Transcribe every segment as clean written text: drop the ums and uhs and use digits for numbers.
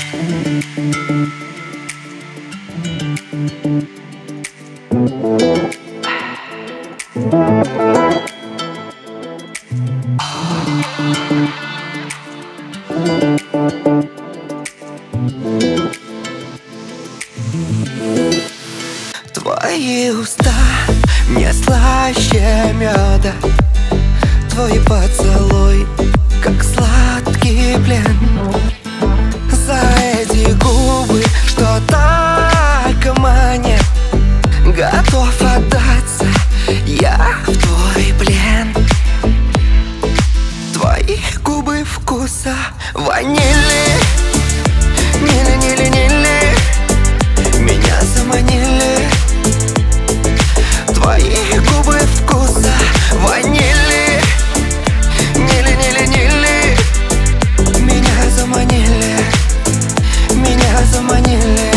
Твои уста не слаще меда, твой поцелуй, как сладкий плен. За эти губы, что так манят, готов отдаться я в твой плен. Твои губы вкуса ванили, нили-нили-нили, меня заманили. Твои губы вкуса ванили, нили-нили-нили, меня заманили, меня заманили.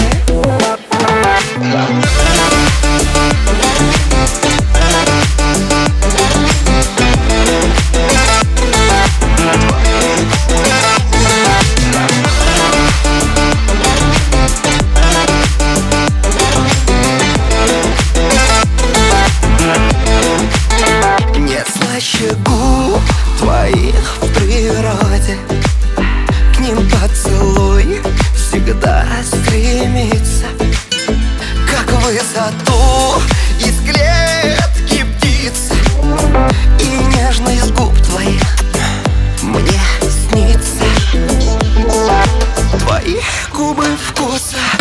Слаще губ твоих в природе, к ним поцелуй всегда стремится, как в высоту из клетки птицы. И нежность губ твоих мне снится. Твои губы вкуса